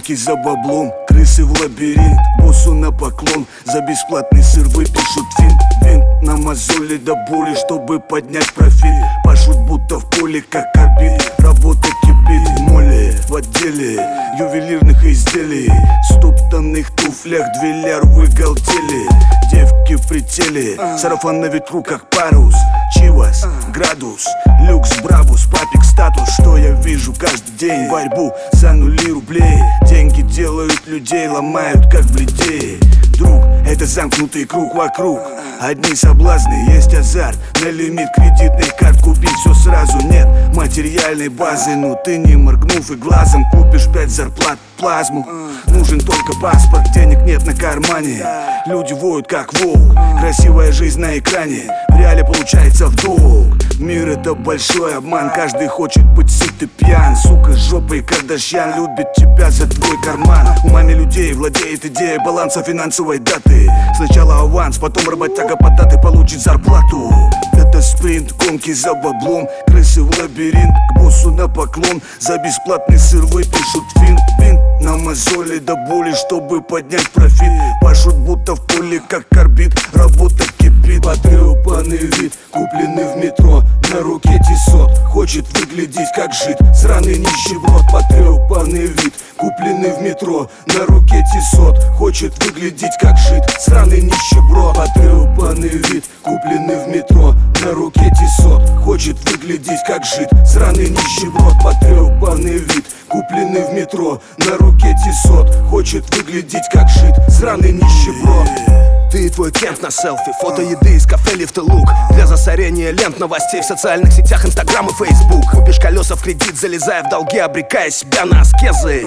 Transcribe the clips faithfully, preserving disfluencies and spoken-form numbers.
гонки за баблом, крысы в лабиринт, боссу на поклон. За бесплатный сыр выпишут винт, винт на мозоли до боли, чтобы поднять профиль. Пашут будто в поле, как орбит, работа кипит в моле. В отделе ювелирных изделий, в стоптанных туфлях две лярвы галтели. Девки в прицеле, сарафан на ветру, как парус. Чивас, градус, люкс, брабус, папик, статус. Что я вижу каждый день? Борьбу за нули рублей. Деньги делают людей, ломают как бледей. Друг, это замкнутый круг вокруг. Одни соблазны, есть азарт. На лимит кредитных карт купить все сразу нет материальной базы. Но ты не моргнув и глазом купишь пять зарплат плазму. Нужен только паспорт, денег нет на кармане. Люди воют как волк, красивая жизнь на экране. В реале получается в долг. Мир это большой обман, каждый хочет быть сыт и пьян. Сука, жопой Кардашьян любит тебя за твой карман. Умами людей владеет идея баланса финансовой даты. Сначала аванс, потом работяга по даты получит зарплату. Это спринт, гонки за баблом, крысы в лабиринт, к боссу на поклон. За бесплатный сыр выпишут винт, винт на мозоли до боли, чтобы поднять профит. Пашут будто в поле, как орбит, работа кипит. Потрепанный вид, купленный в метро, на руке тесот, хочет выглядеть как жид, сраный нищеброд. Потрепанный вид, купленный в метро, на руке тесот, хочет выглядеть как жид, сраный нищеброд. Потрепанный вид, купленный в метро, на руке тесот, хочет выглядеть как жид, сраный нищеброд. Потрепанный вид, купленный в метро, на руке тесот, хочет выглядеть как жид, сраный нищеброд. Ты и твой Кент на селфи, фото еды из кафе Лифтелук. Для засорения лент новостей в социальных сетях Инстаграм и Фейсбук. Купишь колеса в кредит, залезая в долги, обрекая себя на аскезы.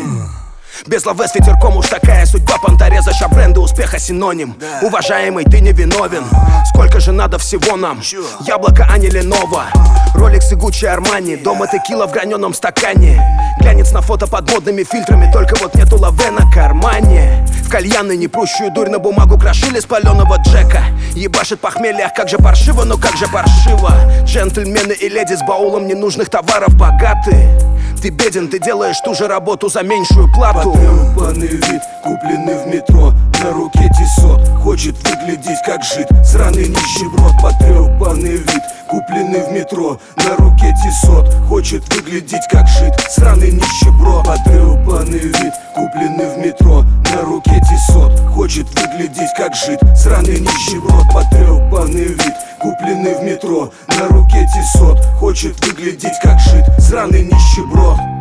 Без лаве с ветерком уж такая судьба понтореза. Ща бренды успеха синоним. Уважаемый, ты не виновен. Сколько же надо всего нам? Яблоко, а не Леново. Rolex и Gucci Armani. Дома текила в граненом стакане. Глянец на фото под модными фильтрами, только вот нету лаве на кармане. В кальянной непрущую дурь на бумагу крошили с паленого Джека. Ебашит похмелье, ах как же паршиво, но как же паршиво. Джентльмены и леди с баулом ненужных товаров богаты. Ты беден, ты делаешь ту же работу за меньшую плату. Потрепанный вид, купленный в метро, на руке тесот, хочет выглядеть как жид, сраный нищеброд. Потрепанный вид, купленный в метро, на руке тесот, хочет выглядеть как жид, сраный нищеброд. Потрепанный вид, купленный в метро, на руке тесот, хочет выглядеть как жид, сраный нищеброд. Потрепанный вид, купленный в метро, на руке тесот, хочет выглядеть как жид, сраный нищеброд.